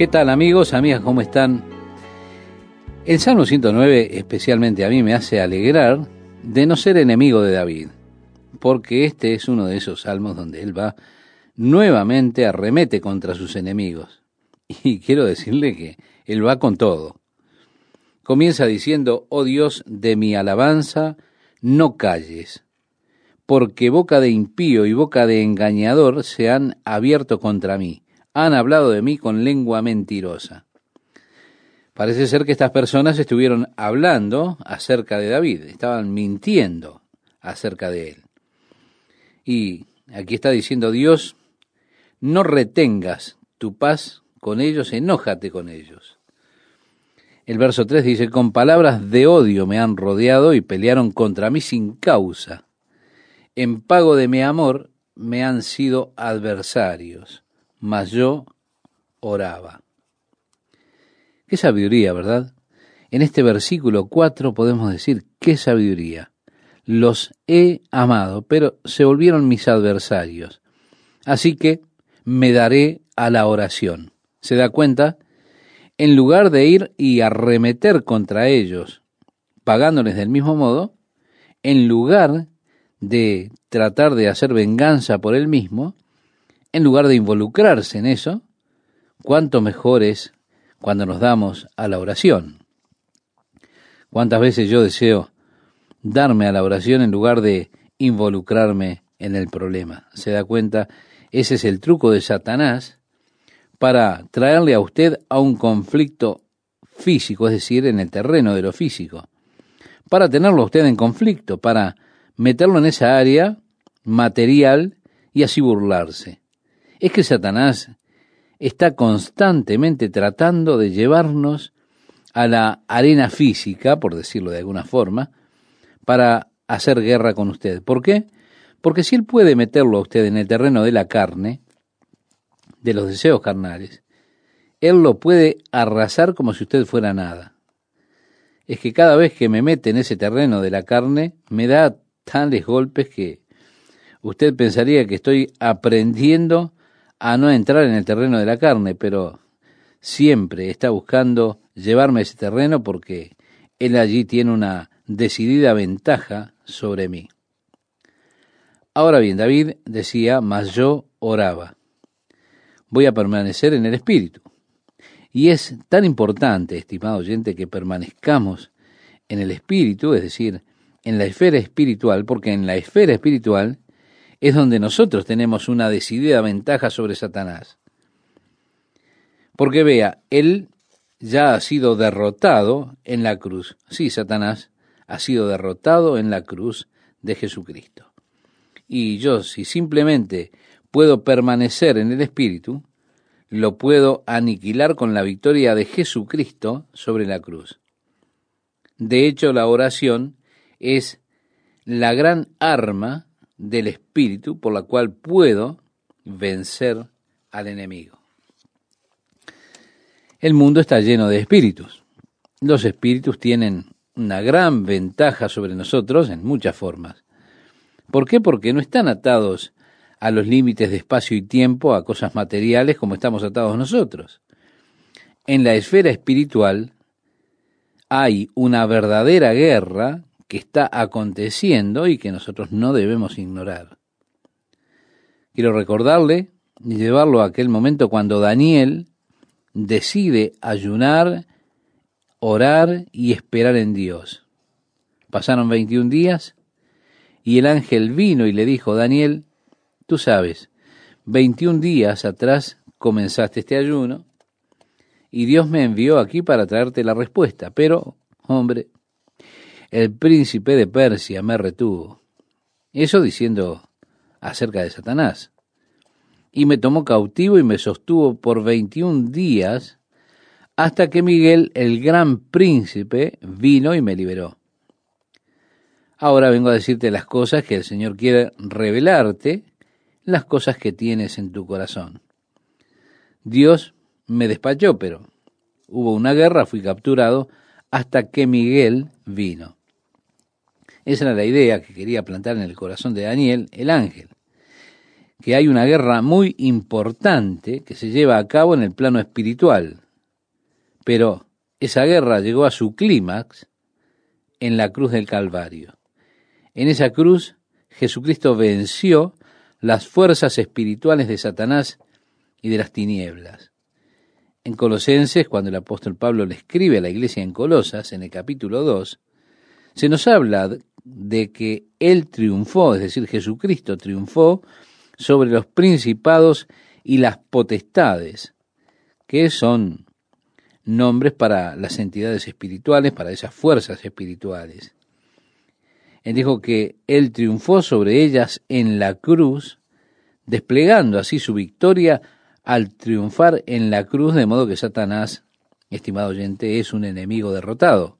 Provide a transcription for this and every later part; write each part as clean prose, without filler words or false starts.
¿Qué tal, amigos, amigas? ¿Cómo están? El Salmo 109 especialmente a mí me hace alegrar de no ser enemigo de David, porque este es uno de esos salmos donde él va nuevamente, arremete contra sus enemigos. Y quiero decirle que él va con todo. Comienza diciendo: oh Dios de mi alabanza, no calles, porque boca de impío y boca de engañador se han abierto contra mí. Han hablado de mí con lengua mentirosa. Parece ser que estas personas estuvieron hablando acerca de David, estaban mintiendo acerca de él. Y aquí está diciendo Dios: no retengas tu paz con ellos, enójate con ellos. El verso 3 dice: con palabras de odio me han rodeado y pelearon contra mí sin causa. En pago de mi amor me han sido adversarios, mas yo oraba. Qué sabiduría, ¿verdad? En este versículo 4 podemos decir: qué sabiduría. Los he amado, pero se volvieron mis adversarios. Así que me daré a la oración. ¿Se da cuenta? En lugar de ir y arremeter contra ellos, pagándoles del mismo modo, en lugar de tratar de hacer venganza por él mismo, en lugar de involucrarse en eso, cuánto mejor es cuando nos damos a la oración. ¿Cuántas veces yo deseo darme a la oración en lugar de involucrarme en el problema? ¿Se da cuenta? Ese es el truco de Satanás para traerle a usted a un conflicto físico, es decir, en el terreno de lo físico, para tenerlo a usted en conflicto, para meterlo en esa área material y así burlarse. Es que Satanás está constantemente tratando de llevarnos a la arena física, por decirlo de alguna forma, para hacer guerra con usted. ¿Por qué? Porque si él puede meterlo a usted en el terreno de la carne, de los deseos carnales, él lo puede arrasar como si usted fuera nada. Es que cada vez que me mete en ese terreno de la carne, me da tales golpes que usted pensaría que estoy aprendiendo a no entrar en el terreno de la carne, pero siempre está buscando llevarme a ese terreno porque él allí tiene una decidida ventaja sobre mí. Ahora bien, David decía: mas yo oraba. Voy a permanecer en el Espíritu. Y es tan importante, estimado oyente, que permanezcamos en el Espíritu, es decir, en la esfera espiritual, porque en la esfera espiritual es donde nosotros tenemos una decidida ventaja sobre Satanás. Porque vea, él ya ha sido derrotado en la cruz. Sí, Satanás ha sido derrotado en la cruz de Jesucristo. Y yo, si simplemente puedo permanecer en el Espíritu, lo puedo aniquilar con la victoria de Jesucristo sobre la cruz. De hecho, la oración es la gran arma del Espíritu por la cual puedo vencer al enemigo. El mundo está lleno de espíritus. Los espíritus tienen una gran ventaja sobre nosotros en muchas formas. ¿Por qué? Porque no están atados a los límites de espacio y tiempo, a cosas materiales como estamos atados nosotros. En la esfera espiritual hay una verdadera guerra que está aconteciendo y que nosotros no debemos ignorar. Quiero recordarle y llevarlo a aquel momento cuando Daniel decide ayunar, orar y esperar en Dios. Pasaron 21 días y el ángel vino y le dijo: Daniel, tú sabes, 21 días atrás comenzaste este ayuno y Dios me envió aquí para traerte la respuesta, pero, hombre, el príncipe de Persia me retuvo. Eso diciendo acerca de Satanás. Y me tomó cautivo y me sostuvo por 21 días hasta que Miguel, el gran príncipe, vino y me liberó. Ahora vengo a decirte las cosas que el Señor quiere revelarte, las cosas que tienes en tu corazón. Dios me despachó, pero hubo una guerra, fui capturado hasta que Miguel vino. Esa era la idea que quería plantar en el corazón de Daniel, el ángel. que hay una guerra muy importante que se lleva a cabo en el plano espiritual, pero esa guerra llegó a su clímax en la cruz del Calvario. En esa cruz, Jesucristo venció las fuerzas espirituales de Satanás y de las tinieblas. En Colosenses, cuando el apóstol Pablo le escribe a la iglesia en Colosas, en el capítulo 2, se nos habla de que Él triunfó, es decir, Jesucristo triunfó sobre los principados y las potestades, que son nombres para las entidades espirituales, para esas fuerzas espirituales. Él dijo que Él triunfó sobre ellas en la cruz, desplegando así su victoria al triunfar en la cruz, de modo que Satanás, estimado oyente, es un enemigo derrotado.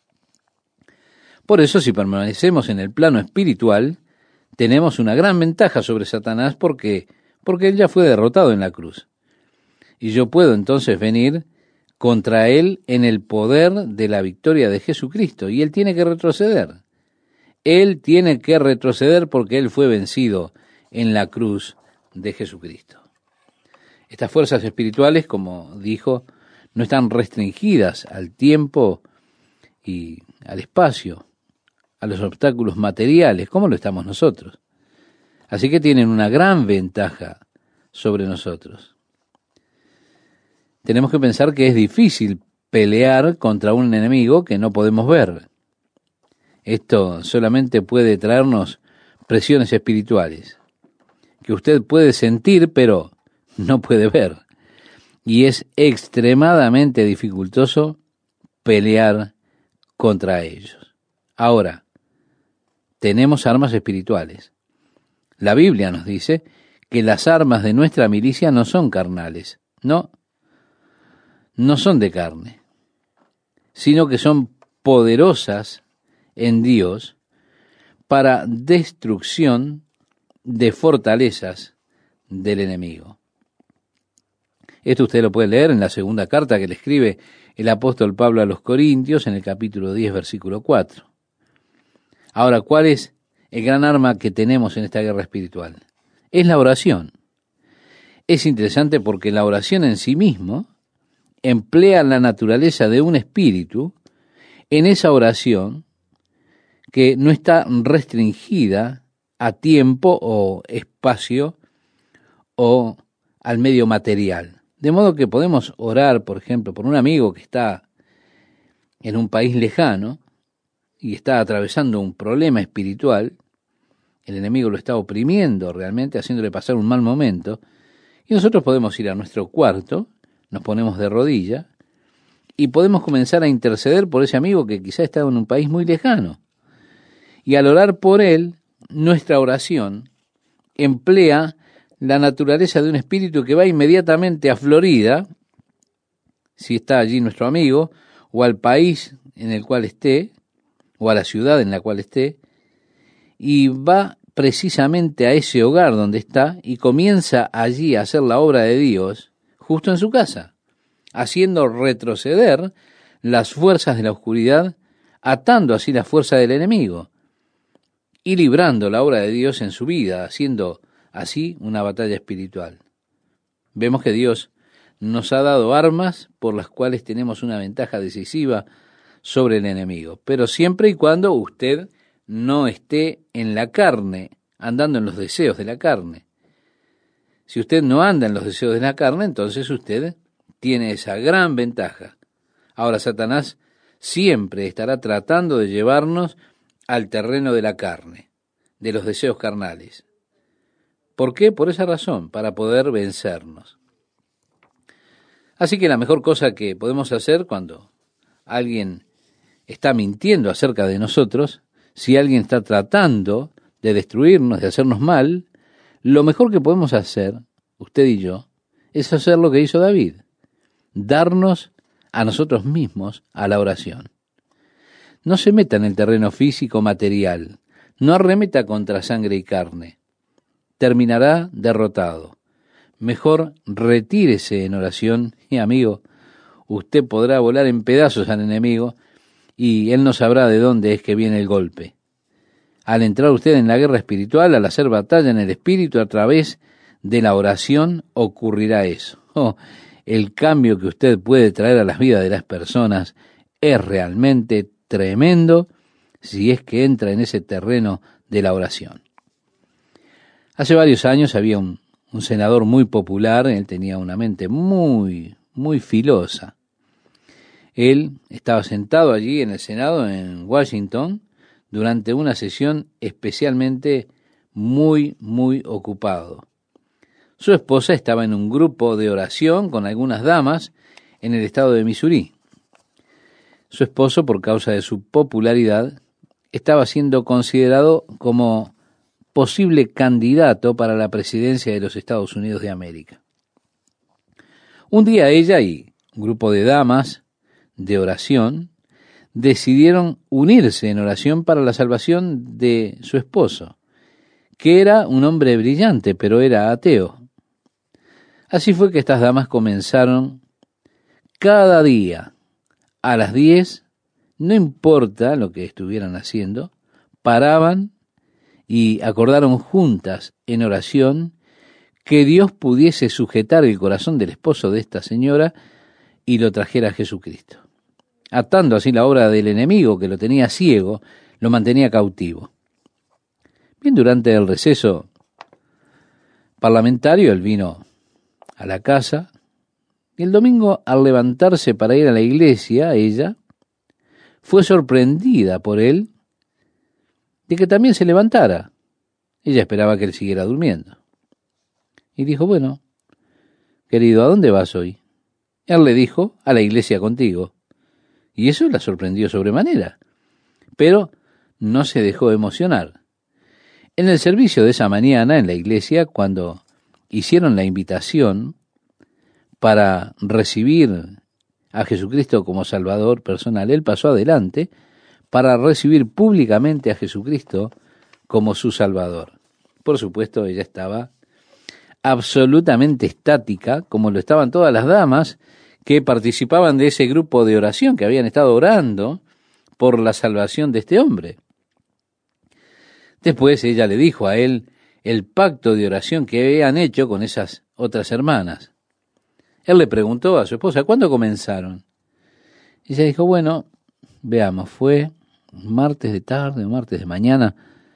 Por eso, si permanecemos en el plano espiritual, tenemos una gran ventaja sobre Satanás porque él ya fue derrotado en la cruz. Y yo puedo entonces venir contra él en el poder de la victoria de Jesucristo, y él tiene que retroceder. Él tiene que retroceder porque él fue vencido en la cruz de Jesucristo. Estas fuerzas espirituales, como dijo, no están restringidas al tiempo y al espacio, a los obstáculos materiales, como lo estamos nosotros. Así que tienen una gran ventaja sobre nosotros. Tenemos que pensar que es difícil pelear contra un enemigo que no podemos ver. Esto solamente puede traernos presiones espirituales, que usted puede sentir, pero no puede ver. Y es extremadamente dificultoso pelear contra ellos. Ahora, tenemos armas espirituales. La Biblia nos dice que las armas de nuestra milicia no son carnales, no son de carne, sino que son poderosas en Dios para destrucción de fortalezas del enemigo. Esto usted lo puede leer en la segunda carta que le escribe el apóstol Pablo a los Corintios, en el capítulo 10, versículo 4. Ahora, ¿cuál es el gran arma que tenemos en esta guerra espiritual? Es la oración. Es interesante porque la oración en sí mismo emplea la naturaleza de un espíritu en esa oración que no está restringida a tiempo o espacio o al medio material. De modo que podemos orar, por ejemplo, por un amigo que está en un país lejano y está atravesando un problema espiritual. El enemigo lo está oprimiendo realmente, haciéndole pasar un mal momento, y nosotros podemos ir a nuestro cuarto, nos ponemos de rodilla y podemos comenzar a interceder por ese amigo que quizá está en un país muy lejano. Y al orar por él, nuestra oración emplea la naturaleza de un espíritu que va inmediatamente a Florida, si está allí nuestro amigo, o al país en el cual esté, o a la ciudad en la cual esté, y va precisamente a ese hogar donde está y comienza allí a hacer la obra de Dios justo en su casa, haciendo retroceder las fuerzas de la oscuridad, atando así la fuerza del enemigo y librando la obra de Dios en su vida, haciendo así una batalla espiritual. Vemos que Dios nos ha dado armas por las cuales tenemos una ventaja decisiva sobre el enemigo, pero siempre y cuando usted no esté en la carne, andando en los deseos de la carne. Si usted no anda en los deseos de la carne, entonces usted tiene esa gran ventaja. Ahora, Satanás siempre estará tratando de llevarnos al terreno de la carne, de los deseos carnales. ¿Por qué? Por esa razón, para poder vencernos. Así que la mejor cosa que podemos hacer cuando alguien está mintiendo acerca de nosotros, si alguien está tratando de destruirnos, de hacernos mal, lo mejor que podemos hacer, usted y yo, es hacer lo que hizo David, darnos a nosotros mismos a la oración. No se meta en el terreno físico material, no arremeta contra sangre y carne, terminará derrotado. Mejor retírese en oración y, amigo, usted podrá volar en pedazos al enemigo y él no sabrá de dónde es que viene el golpe. al entrar usted en la guerra espiritual, al hacer batalla en el espíritu a través de la oración, ocurrirá eso. El cambio que usted puede traer a las vidas de las personas es realmente tremendo si es que entra en ese terreno de la oración. Hace varios años había un senador muy popular, él tenía una mente muy filosa. Él estaba sentado allí en el Senado en Washington durante una sesión especialmente muy ocupado. Su esposa estaba en un grupo de oración con algunas damas en el estado de Missouri. Su esposo, por causa de su popularidad, estaba siendo considerado como posible candidato para la presidencia de los Estados Unidos de América. Un día ella y un grupo de damas de oración decidieron unirse en oración para la salvación de su esposo, que era un hombre brillante, pero era ateo. Así fue que estas damas comenzaron cada día a las 10, no importa lo que estuvieran haciendo, paraban y acordaron juntas en oración que Dios pudiese sujetar el corazón del esposo de esta señora y lo trajera a Jesucristo. Atando así la obra del enemigo que lo tenía ciego, lo mantenía cautivo. Bien, durante el receso parlamentario, él vino a la casa y el domingo, al levantarse para ir a la iglesia, ella fue sorprendida por él de que también se levantara. Ella esperaba que él siguiera durmiendo. Y dijo, bueno, querido, ¿a dónde vas hoy? Él le dijo, a la iglesia contigo. Y eso la sorprendió sobremanera. Pero no se dejó emocionar. En el servicio de esa mañana en la iglesia, cuando hicieron la invitación para recibir a Jesucristo como Salvador personal, él pasó adelante para recibir públicamente a Jesucristo como su Salvador. Por supuesto, ella estaba absolutamente estática, como lo estaban todas las damas que participaban de ese grupo de oración, que habían estado orando por la salvación de este hombre. Después ella le dijo a él el pacto de oración que habían hecho con esas otras hermanas. Él le preguntó a su esposa, ¿cuándo comenzaron? Y ella dijo, bueno, veamos, fue martes de tarde o martes de mañana.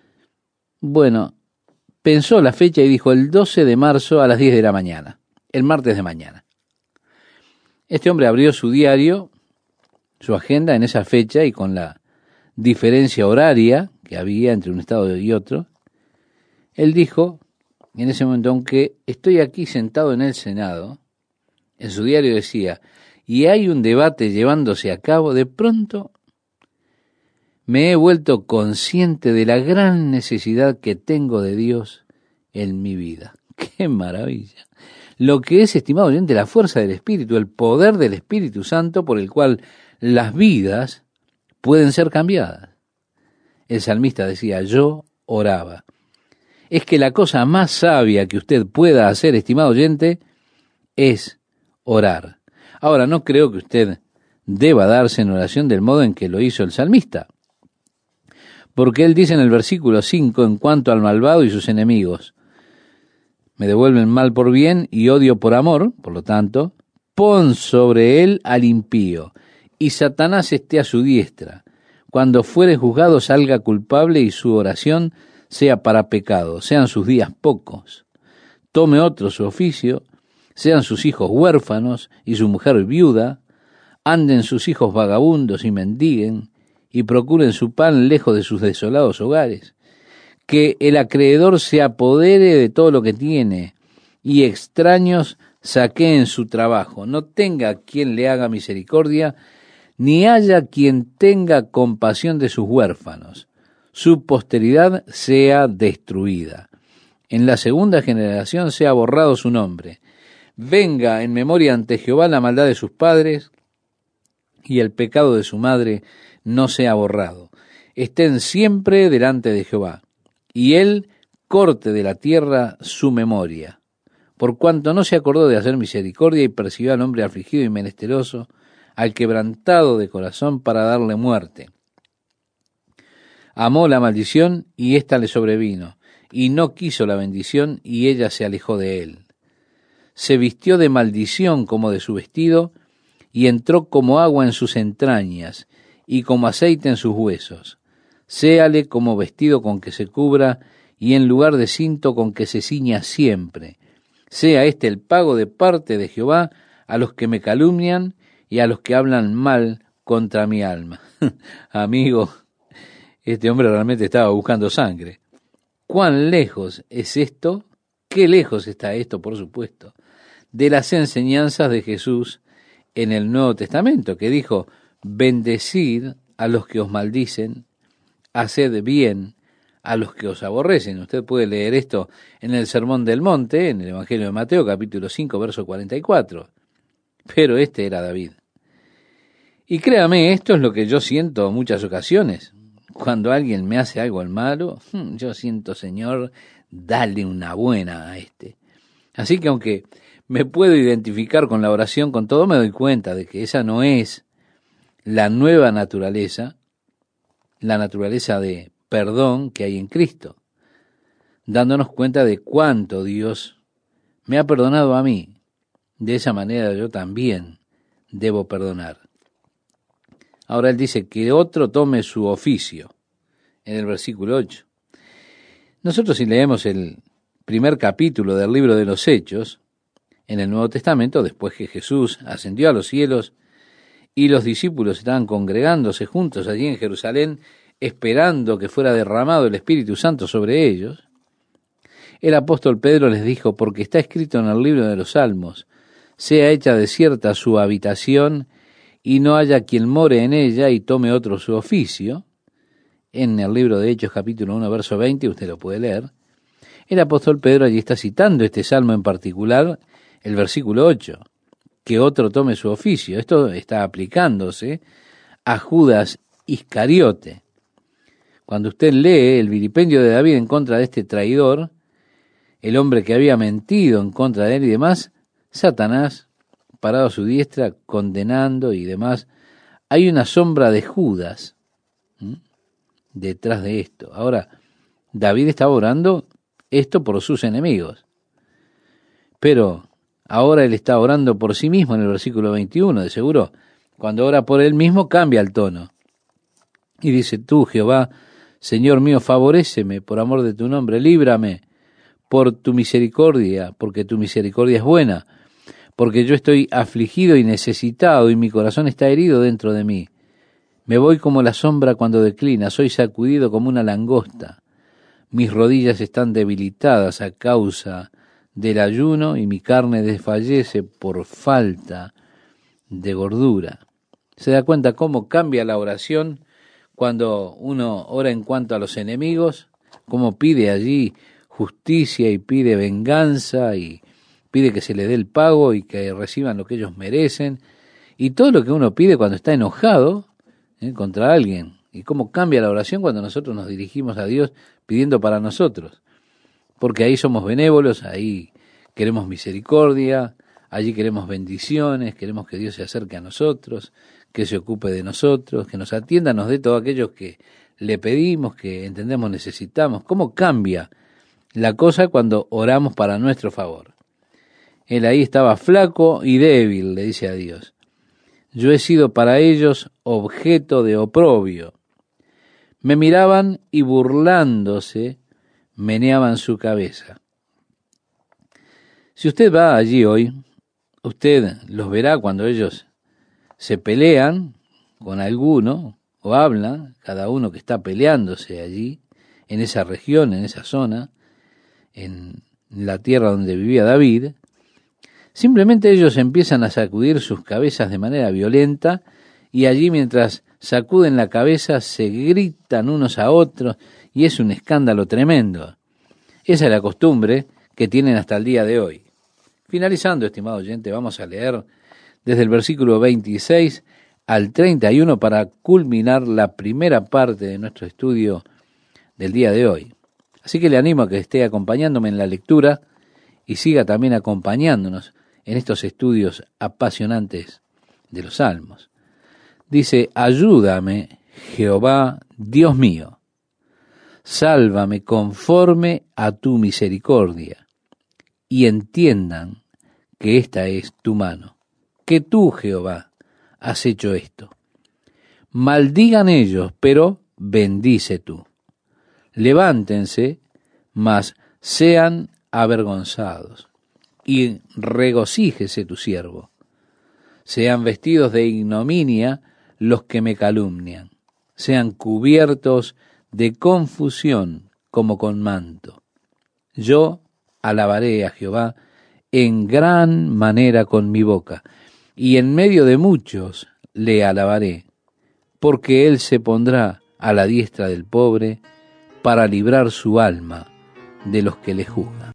Bueno, pensó la fecha y dijo el 12 de marzo a las 10 de la mañana, el martes de mañana. Este hombre abrió su diario, su agenda en esa fecha y con la diferencia horaria que había entre un estado y otro, él dijo en ese momento, aunque estoy aquí sentado en el Senado, en su diario decía, y hay un debate llevándose a cabo, de pronto me he vuelto consciente de la gran necesidad que tengo de Dios en mi vida. ¡Qué maravilla! Lo que es, estimado oyente, la fuerza del Espíritu, el poder del Espíritu Santo por el cual las vidas pueden ser cambiadas. El salmista decía, yo oraba. Es que la cosa más sabia que usted pueda hacer, estimado oyente, es orar. Ahora, no creo que usted deba darse en oración del modo en que lo hizo el salmista, porque él dice en el versículo 5, en cuanto al malvado y sus enemigos, me devuelven mal por bien y odio por amor, por lo tanto, pon sobre él al impío, y Satanás esté a su diestra. Cuando fuere juzgado salga culpable y su oración sea para pecado, sean sus días pocos. Tome otro su oficio, sean sus hijos huérfanos y su mujer viuda, anden sus hijos vagabundos y mendiguen, y procuren su pan lejos de sus desolados hogares. Que el acreedor se apodere de todo lo que tiene, y extraños saqueen su trabajo. No tenga quien le haga misericordia, ni haya quien tenga compasión de sus huérfanos. Su posteridad sea destruida. En la segunda generación sea borrado su nombre. Venga en memoria ante Jehová la maldad de sus padres, y el pecado de su madre no sea borrado. Estén siempre delante de Jehová, y él corte de la tierra su memoria. Por cuanto no se acordó de hacer misericordia y persiguió al hombre afligido y menesteroso, al quebrantado de corazón para darle muerte. Amó la maldición y ésta le sobrevino, y no quiso la bendición y ella se alejó de él. Se vistió de maldición como de su vestido, y entró como agua en sus entrañas, y como aceite en sus huesos. Séale como vestido con que se cubra, y en lugar de cinto con que se ciña siempre. Sea este el pago de parte de Jehová a los que me calumnian y a los que hablan mal contra mi alma. Amigo, este hombre realmente estaba buscando sangre. ¿Cuán lejos es esto? ¿Qué lejos está esto, por supuesto, de las enseñanzas de Jesús en el Nuevo Testamento, que dijo: bendecid a los que os maldicen, haced bien a los que os aborrecen? Usted puede leer esto en el Sermón del Monte, en el Evangelio de Mateo, capítulo 5, verso 44. Pero este era David. Y créame, esto es lo que yo siento en muchas ocasiones. Cuando alguien me hace algo malo, yo siento: Señor, dale una buena a este. Así que aunque me puedo identificar con la oración, con todo, me doy cuenta de que esa no es la nueva naturaleza, la naturaleza de perdón que hay en Cristo, dándonos cuenta de cuánto Dios me ha perdonado a mí. De esa manera yo también debo perdonar. Ahora él dice que otro tome su oficio, en el versículo 8. Nosotros, si leemos el primer capítulo del libro de los Hechos, en el Nuevo Testamento, después que Jesús ascendió a los cielos y los discípulos estaban congregándose juntos allí en Jerusalén, esperando que fuera derramado el Espíritu Santo sobre ellos, el apóstol Pedro les dijo: porque está escrito en el libro de los Salmos, sea hecha desierta su habitación, y no haya quien more en ella y tome otro su oficio. En el libro de Hechos, capítulo 1, verso 20, usted lo puede leer. El apóstol Pedro allí está citando este salmo en particular, el versículo 8, que otro tome su oficio. Esto está aplicándose a Judas Iscariote. Cuando usted lee el vilipendio de David en contra de este traidor, el hombre que había mentido en contra de él y demás, Satanás, parado a su diestra, condenando y demás, hay una sombra de Judas detrás de esto. Ahora, David estaba orando esto por sus enemigos, pero ahora él está orando por sí mismo en el versículo 21, de seguro. Cuando ora por él mismo cambia el tono y dice: tú, Jehová, Señor mío, favoréceme por amor de tu nombre, líbrame por tu misericordia, porque tu misericordia es buena, porque yo estoy afligido y necesitado, y mi corazón está herido dentro de mí. Me voy como la sombra cuando declina, soy sacudido como una langosta. Mis rodillas están debilitadas a causa del ayuno, y mi carne desfallece por falta de gordura. ¿Se da cuenta cómo cambia la oración cuando uno ora en cuanto a los enemigos? Cómo pide allí justicia y pide venganza y pide que se le dé el pago y que reciban lo que ellos merecen, y todo lo que uno pide cuando está enojado contra alguien. Y cómo cambia la oración cuando nosotros nos dirigimos a Dios pidiendo para nosotros, porque ahí somos benévolos, ahí queremos misericordia, allí queremos bendiciones, queremos que Dios se acerque a nosotros, que se ocupe de nosotros, que nos atienda, nos dé todo aquello que le pedimos, que entendemos necesitamos. ¿Cómo cambia la cosa cuando oramos para nuestro favor? Él ahí estaba flaco y débil, le dice a Dios. Yo he sido para ellos objeto de oprobio. Me miraban y burlándose meneaban su cabeza. Si usted va allí hoy, usted los verá cuando ellos se pelean con alguno o hablan, cada uno que está peleándose allí, en esa región, en esa zona, en la tierra donde vivía David. Simplemente ellos empiezan a sacudir sus cabezas de manera violenta, y allí mientras sacuden la cabeza se gritan unos a otros, y es un escándalo tremendo. Esa es la costumbre que tienen hasta el día de hoy. Finalizando, estimado oyente, vamos a leer desde el versículo 26 al 31 para culminar la primera parte de nuestro estudio del día de hoy. Así que le animo a que esté acompañándome en la lectura y siga también acompañándonos en estos estudios apasionantes de los Salmos. Dice: ayúdame, Jehová, Dios mío. Sálvame conforme a tu misericordia, y entiendan que esta es tu mano, que tú, Jehová, has hecho esto. Maldigan ellos, pero bendice tú. Levántense, mas sean avergonzados, y regocíjese tu siervo. Sean vestidos de ignominia los que me calumnian, sean cubiertos de confusión como con manto. Yo alabaré a Jehová en gran manera con mi boca, y en medio de muchos le alabaré, porque él se pondrá a la diestra del pobre para librar su alma de los que le juzgan.